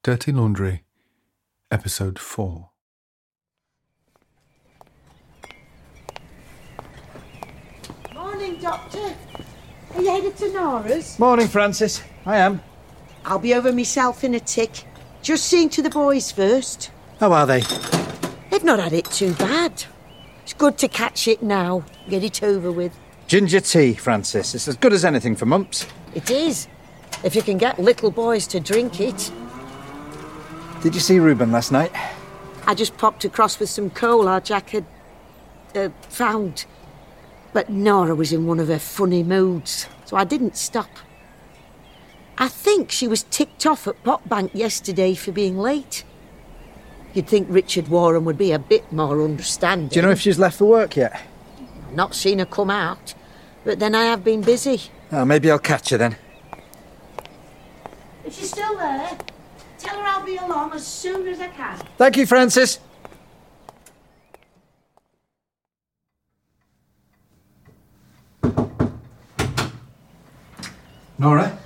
Dirty Laundry, Episode 4. Morning, Doctor. Are you headed to Nora's? Morning, Francis. I am. I'll be over myself in a tick. Just seeing to the boys first. How are they? They've not had it too bad. It's good to catch it now, get it over with. Ginger tea, Francis. It's as good as anything for mumps. It is, if you can get little boys to drink it. Did you see Reuben last night? I just popped across with some coal our Jack had found. But Nora was in one of her funny moods, so I didn't stop. I think she was ticked off at Potbank yesterday for being late. You'd think Richard Warren would be a bit more understanding. Do you know if she's left for work yet? Not seen her come out, but then I have been busy. Oh, maybe I'll catch her then. If she's still there, tell her I'll be along as soon as I can. Thank you, Francis. Nora?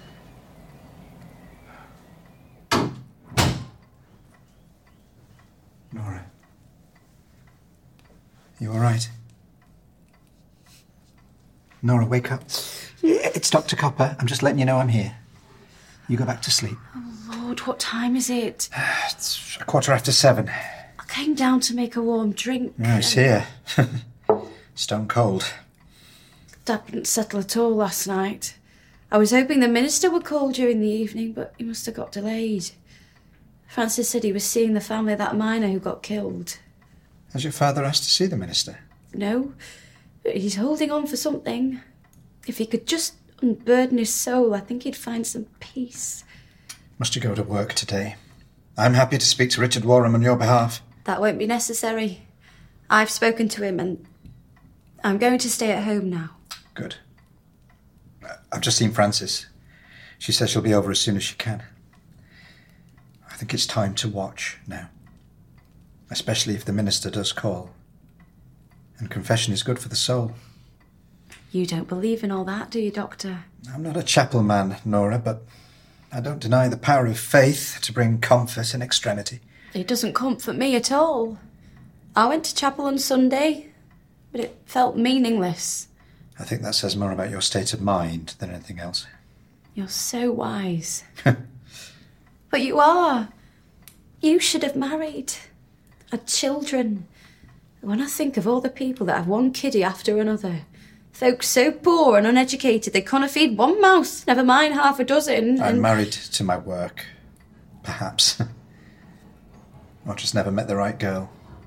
Nora? You all right? Nora, wake up. It's Dr. Copper. I'm just letting you know I'm here. You go back to sleep. Oh, Lord, what time is it? It's 7:15. I came down to make a warm drink. Oh, it's here. Stone cold. Dad didn't settle at all last night. I was hoping the minister would call during the evening, but he must have got delayed. Francis said he was seeing the family of that miner who got killed. Has your father asked to see the minister? No, but he's holding on for something. If he could just unburden his soul, I think he'd find some peace. Must you go to work today? I'm happy to speak to Richard Warren on your behalf. That won't be necessary. I've spoken to him and I'm going to stay at home now. Good. I've just seen Francis. She says she'll be over as soon as she can. I think it's time to watch now. Especially if the minister does call. And confession is good for the soul. You don't believe in all that, do you, Doctor? I'm not a chapel man, Nora, but I don't deny the power of faith to bring comfort in extremity. It doesn't comfort me at all. I went to chapel on Sunday, but it felt meaningless. I think that says more about your state of mind than anything else. You're so wise. But you are. You should have married. Had children. When I think of all the people that have one kiddie after another, folks so poor and uneducated they can't feed one mouse, never mind half a dozen. I'm married to my work. Perhaps. Or just never met the right girl.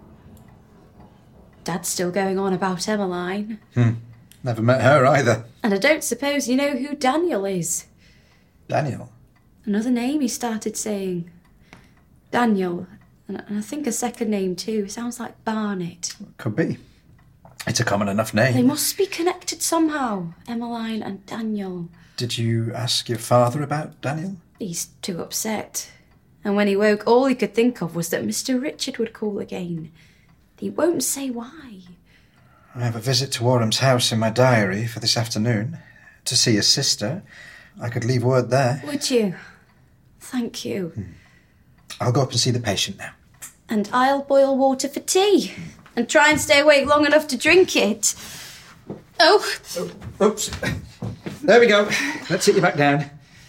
Dad's still going on about Emmeline. Never met her either. And I don't suppose you know who Daniel is. Daniel? Another name he started saying. Daniel. And I think a second name too. Sounds like Barnett. Could be. It's a common enough name. They must be connected somehow, Emmeline and Daniel. Did you ask your father about Daniel? He's too upset. And when he woke, all he could think of was that Mr. Richard would call again. He won't say why. I have a visit to Warham's house in my diary for this afternoon. To see his sister. I could leave word there. Would you? Thank you. I'll go up and see the patient now. And I'll boil water for tea. And try and stay awake long enough to drink it. Oh. Oops. There we go. Let's sit you back down.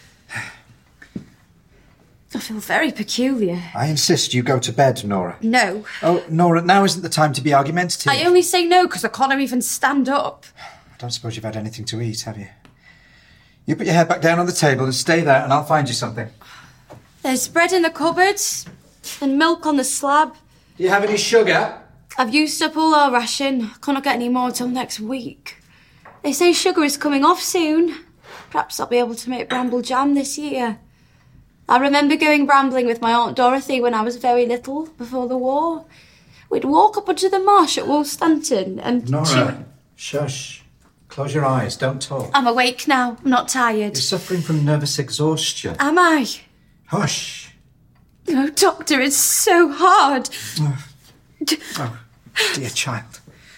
I feel very peculiar. I insist you go to bed, Nora. No. Oh, Nora, now isn't the time to be argumentative. I only say no because I can't even stand up. I don't suppose you've had anything to eat, have you? You put your head back down on the table and stay there and I'll find you something. There's bread in the cupboard and milk on the slab. Do you have any sugar? I've used up all our ration. Can't get any more till next week. They say sugar is coming off soon. Perhaps I'll be able to make bramble jam this year. I remember going brambling with my Aunt Dorothy when I was very little, before the war. We'd walk up onto the marsh at Woolstanton and... Nora, shush. Close your eyes, don't talk. I'm awake now. I'm not tired. You're suffering from nervous exhaustion. Am I? Hush. Oh, Doctor, it's so hard. Oh, dear child.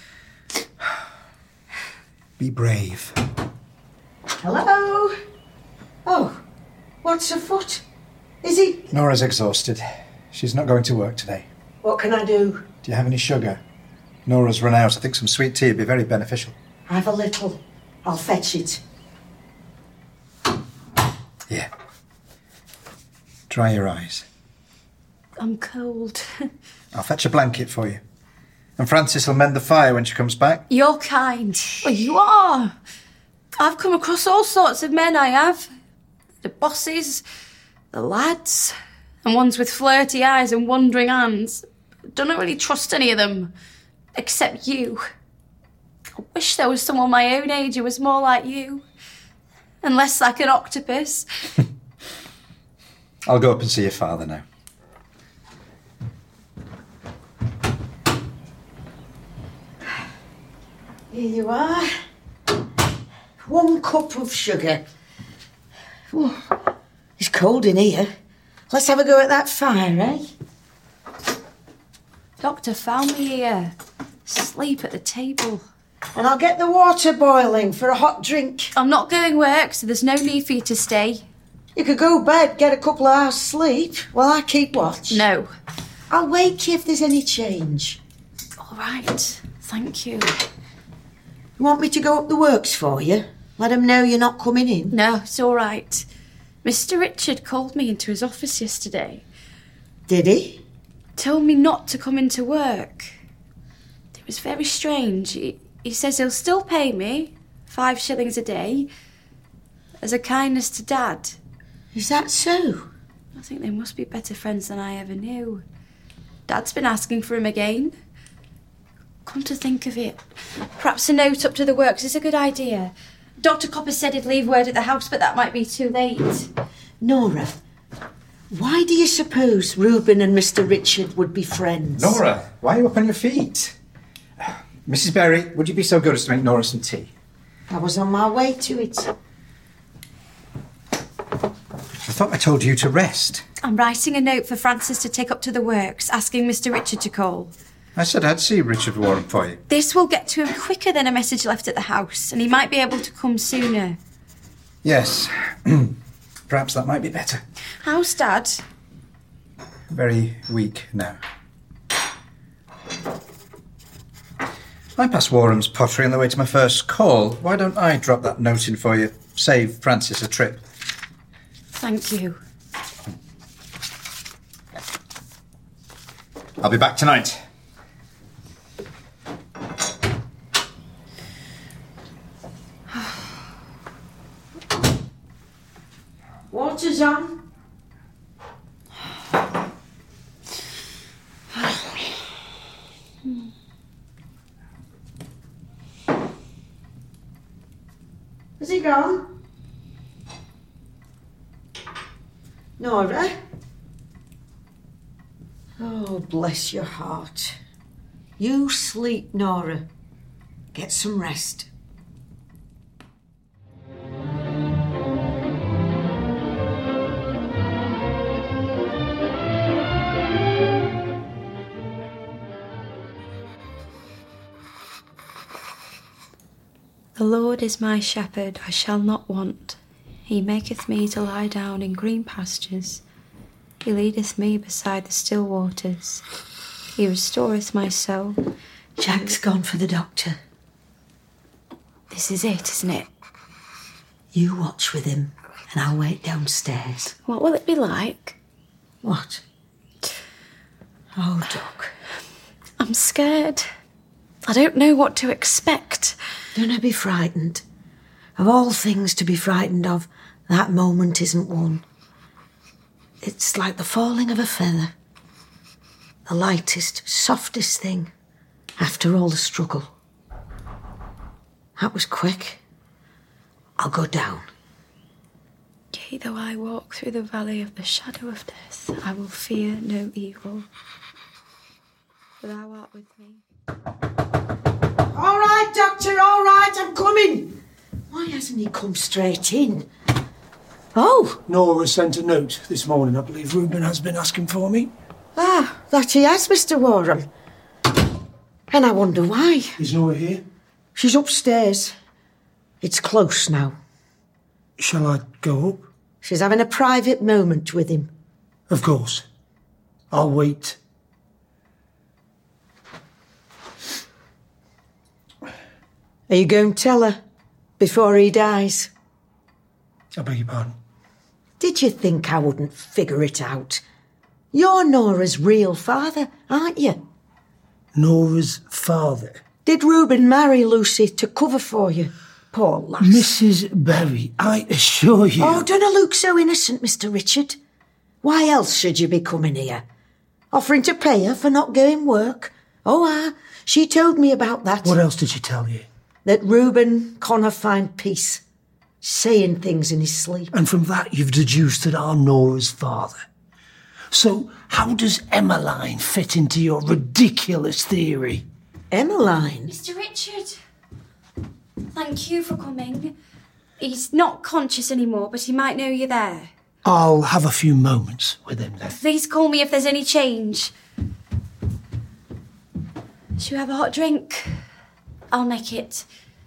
Be brave. Hello? Oh, what's afoot? Is he? Nora's exhausted. She's not going to work today. What can I do? Do you have any sugar? Nora's run out. I think some sweet tea would be very beneficial. Have a little. I'll fetch it. Yeah. Dry your eyes. I'm cold. I'll fetch a blanket for you. And Frances will mend the fire when she comes back. You're kind. Well, you are. I've come across all sorts of men, I have. The bosses, the lads, and ones with flirty eyes and wandering hands. Don't really trust any of them, except you. I wish there was someone my own age who was more like you, and less like an octopus. I'll go up and see your father now. Here you are. 1 cup of sugar. Oh, it's cold in here. Let's have a go at that fire, eh? Doctor found me here, asleep at the table. And I'll get the water boiling for a hot drink. I'm not going work, so there's no need for you to stay. You could go bed, get a couple of hours sleep while I keep watch. No. I'll wake you if there's any change. All right, thank you. You want me to go up the works for you? Let them know you're not coming in? No, it's all right. Mr. Richard called me into his office yesterday. Did he? Told me not to come into work. It was very strange. He says he'll still pay me 5 shillings a day as a kindness to Dad. Is that so? I think they must be better friends than I ever knew. Dad's been asking for him again. Come to think of it, perhaps a note up to the works is a good idea. Dr. Copper said he'd leave word at the house, but that might be too late. Nora, why do you suppose Reuben and Mr. Richard would be friends? Nora, why are you up on your feet? Mrs. Berry, would you be so good as to make Nora some tea? I was on my way to it. I thought I told you to rest. I'm writing a note for Frances to take up to the works, asking Mr. Richard to call. I said I'd see Richard Warren for you. This will get to him quicker than a message left at the house, and he might be able to come sooner. Yes. Perhaps that might be better. How's Dad? Very weak now. I passed Warham's pottery on the way to my first call. Why don't I drop that note in for you? Save Frances a trip. Thank you. I'll be back tonight. Water's on. Has he gone? Nora? Oh, bless your heart. You sleep, Nora. Get some rest. The Lord is my shepherd, I shall not want. He maketh me to lie down in green pastures. He leadeth me beside the still waters. He restoreth my soul. Jack's gone for the doctor. This is it, isn't it? You watch with him, and I'll wait downstairs. What will it be like? What? Oh, Doc. I'm scared. I don't know what to expect. Don't be frightened. Of all things to be frightened of, that moment isn't one. It's like the falling of a feather. The lightest, softest thing after all the struggle. That was quick. I'll go down. Yea, though I walk through the valley of the shadow of death, I will fear no evil. For thou art with me. All right, Doctor, all right, I'm coming. Why hasn't he come straight in? Oh. Nora sent a note this morning. I believe Reuben has been asking for me. Ah, that he has, Mr. Warham. And I wonder why. Is Nora here? She's upstairs. It's close now. Shall I go up? She's having a private moment with him. Of course. I'll wait. Are you going to tell her before he dies? I beg your pardon. Did you think I wouldn't figure it out? You're Nora's real father, aren't you? Nora's father. Did Reuben marry Lucy to cover for you? Poor lass. Mrs. Berry, I assure you... Oh, don't look so innocent, Mr. Richard. Why else should you be coming here? Offering to pay her for not going work? Oh, she told me about that. What else did she tell you? That Reuben can't find peace. Saying things in his sleep. And from that you've deduced that I'm Nora's father. So how does Emmeline fit into your ridiculous theory? Emmeline? Mr. Richard, thank you for coming. He's not conscious anymore, but he might know you're there. I'll have a few moments with him then. Please call me if there's any change. Shall we have a hot drink? I'll make it.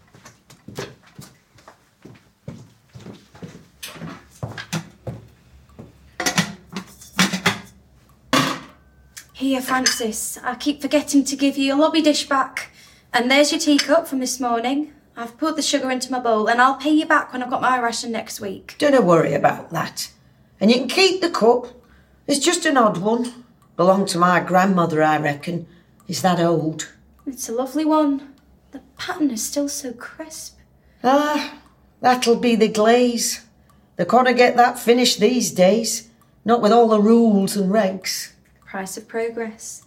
Here, Francis, I keep forgetting to give you your lobby dish back. And there's your teacup from this morning. I've poured the sugar into my bowl and I'll pay you back when I've got my ration next week. Don't worry about that. And you can keep the cup. It's just an odd one. Belonged to my grandmother, I reckon. It's that old. It's a lovely one. The pattern is still so crisp. That'll be the glaze. They can't get that finished these days. Not with all the rules and regs. Price of progress.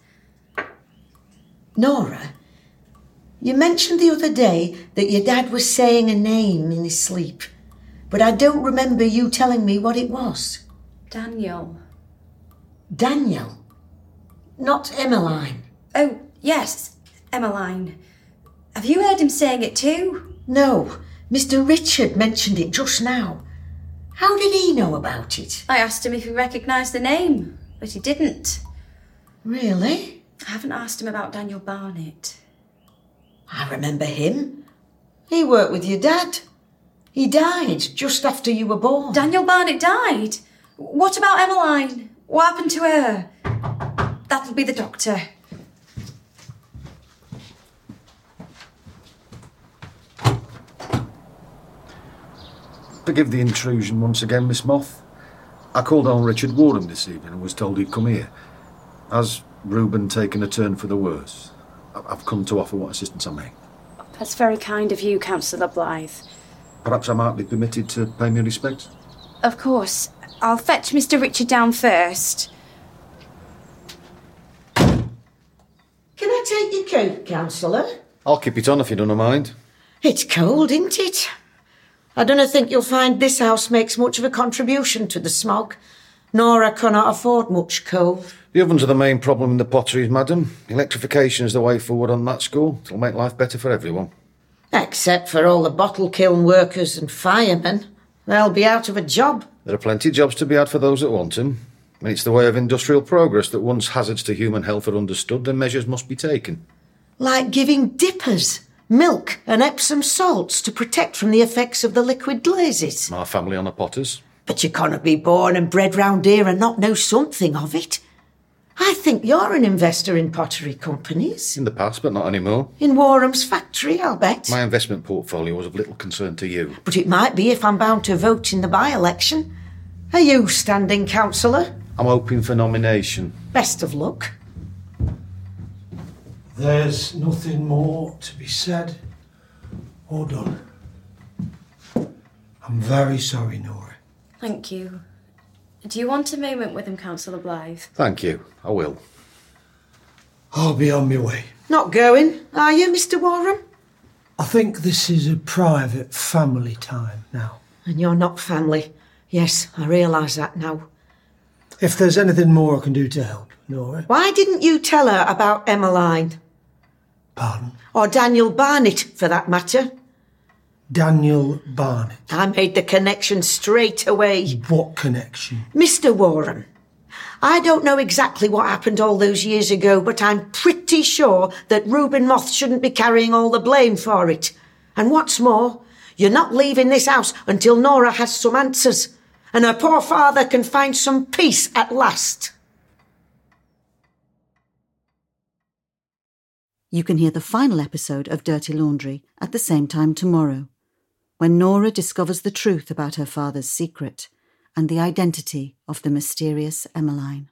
Nora, you mentioned the other day that your dad was saying a name in his sleep, but I don't remember you telling me what it was. Daniel. Daniel? Not Emmeline? Oh, yes, Emmeline. Have you heard him saying it too? No, Mr. Richard mentioned it just now. How did he know about it? I asked him if he recognised the name, but he didn't. Really? I haven't asked him about Daniel Barnett. I remember him. He worked with your dad. He died just after you were born. Daniel Barnett died? What about Emmeline? What happened to her? That'll be the doctor. Forgive the intrusion once again, Miss Moth. I called on Richard Warham this evening and was told he'd come here. Has Reuben taken a turn for the worse? I've come to offer what assistance I may. That's very kind of you, Councillor Blythe. Perhaps I might be permitted to pay me respects? Of course. I'll fetch Mr. Richard down first. Can I take your coat, Councillor? I'll keep it on if you don't mind. It's cold, isn't it? I don't think you'll find this house makes much of a contribution to the smog. Nora cannot afford much coal. The ovens are the main problem in the potteries, madam. Electrification is the way forward on that score. It'll make life better for everyone. Except for all the bottle kiln workers and firemen. They'll be out of a job. There are plenty of jobs to be had for those that want them. When it's the way of industrial progress that once hazards to human health are understood, then measures must be taken. Like giving dippers milk and Epsom salts to protect from the effects of the liquid glazes. My family on the potters. But you can't be born and bred round here and not know something of it. I think you're an investor in pottery companies. In the past, but not anymore. In Warham's factory, I'll bet. My investment portfolio was of little concern to you. But it might be if I'm bound to vote in the by-election. Are you standing, Councillor? I'm hoping for nomination. Best of luck. There's nothing more to be said or done. I'm very sorry, Nora. Thank you. Do you want a moment with him, Councillor Blythe? Thank you. I will. I'll be on my way. Not going, are you, Mr. Warham? I think this is a private family time now. And you're not family. Yes, I realise that now. If there's anything more I can do to help, Nora. Why didn't you tell her about Emmeline? Pardon? Or Daniel Barnett, for that matter? Daniel Barnett. I made the connection straight away. What connection? Mr. Warham, I don't know exactly what happened all those years ago, but I'm pretty sure that Reuben Moth shouldn't be carrying all the blame for it. And what's more, you're not leaving this house until Nora has some answers. and her poor father can find some peace at last. You can hear the final episode of Dirty Laundry at the same time tomorrow, when Nora discovers the truth about her father's secret and the identity of the mysterious Emmeline.